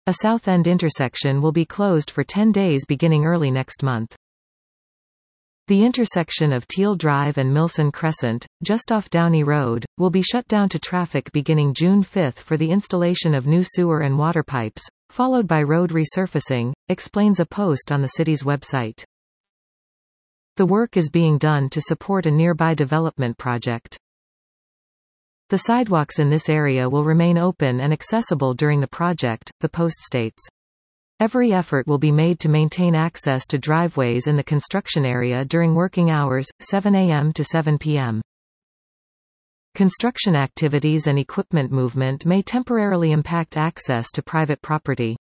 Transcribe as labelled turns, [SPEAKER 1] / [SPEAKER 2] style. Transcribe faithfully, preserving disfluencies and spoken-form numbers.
[SPEAKER 1] A South End intersection will be closed for ten days beginning early next month. The intersection of Teal Drive and Milson Crescent, just off Downey Road, will be shut down to traffic beginning June fifth for the installation of new sewer and water pipes, followed by road resurfacing, explains a post on the city's website. The work is being done to support a nearby development project. The sidewalks in this area will remain open and accessible during the project, the post states. Every effort will be made to maintain access to driveways in the construction area during working hours, seven A M to seven P M Construction activities and equipment movement may temporarily impact access to private property.